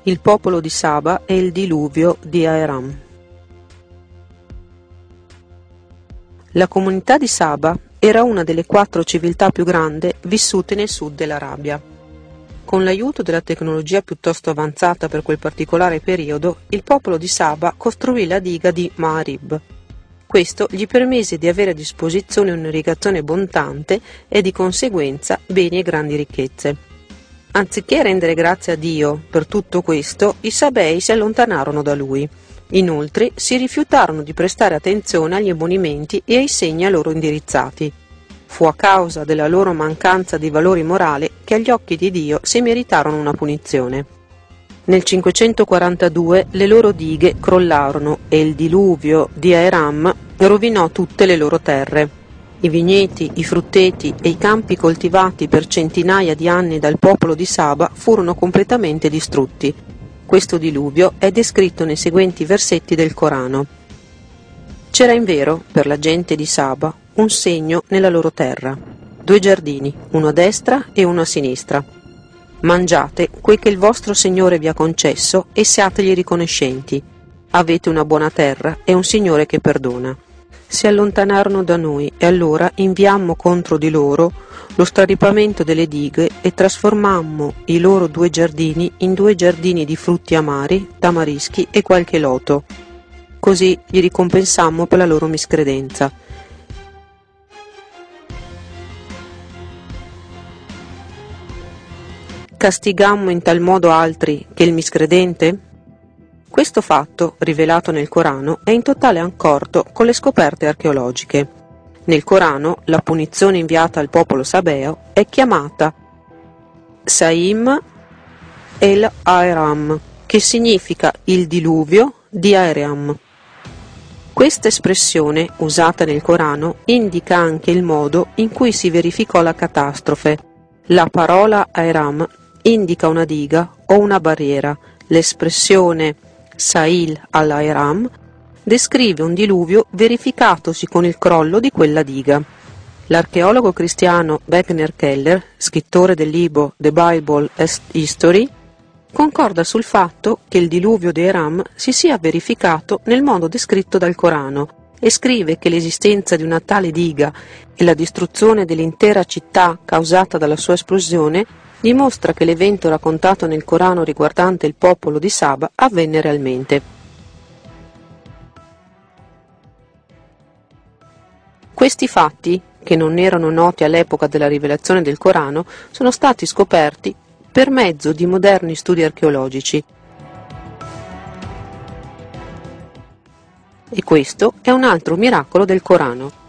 il popolo di Saba e il diluvio di Aeram. La comunità di Saba era una delle 4 civiltà più grandi vissute nel sud dell'Arabia. Con l'aiuto della tecnologia piuttosto avanzata per quel particolare periodo, il popolo di Saba costruì la diga di Ma'arib. Questo gli permise di avere a disposizione un'irrigazione abbondante e di conseguenza beni e grandi ricchezze. Anziché rendere grazie a Dio per tutto questo, i Sabei si allontanarono da lui. Inoltre si rifiutarono di prestare attenzione agli ammonimenti e ai segni a loro indirizzati. Fu a causa della loro mancanza di valori morali che agli occhi di Dio si meritarono una punizione. Nel 542 le loro dighe crollarono e il diluvio di Aeram rovinò tutte le loro terre. I vigneti, i frutteti e i campi coltivati per centinaia di anni dal popolo di Saba furono completamente distrutti. Questo diluvio è descritto nei seguenti versetti del Corano. C'era invero, per la gente di Saba, un segno nella loro terra: 2 giardini, uno a destra e uno a sinistra. Mangiate quel che il vostro Signore vi ha concesso e siategli riconoscenti. Avete una buona terra e un Signore che perdona. Si allontanarono da noi e allora inviammo contro di loro lo straripamento delle dighe e trasformammo i loro 2 giardini in 2 giardini di frutti amari, tamarischi e qualche loto. Così gli ricompensammo per la loro miscredenza. Castigammo in tal modo altri che il miscredente? Questo fatto, rivelato nel Corano, è in totale accordo con le scoperte archeologiche. Nel Corano, la punizione inviata al popolo sabeo è chiamata Saim el-Aeram, che significa il diluvio di Aeram. Questa espressione, usata nel Corano, indica anche il modo in cui si verificò la catastrofe. La parola Aeram indica una diga o una barriera. L'espressione Sa'il al-Aeram descrive un diluvio verificatosi con il crollo di quella diga. L'archeologo cristiano Wagner Keller, scrittore del libro The Bible as History, concorda sul fatto che il diluvio di Aeram si sia verificato nel modo descritto dal Corano e scrive che l'esistenza di una tale diga e la distruzione dell'intera città causata dalla sua esplosione dimostra che l'evento raccontato nel Corano riguardante il popolo di Saba avvenne realmente. Questi fatti, che non erano noti all'epoca della rivelazione del Corano, sono stati scoperti per mezzo di moderni studi archeologici. E questo è un altro miracolo del Corano.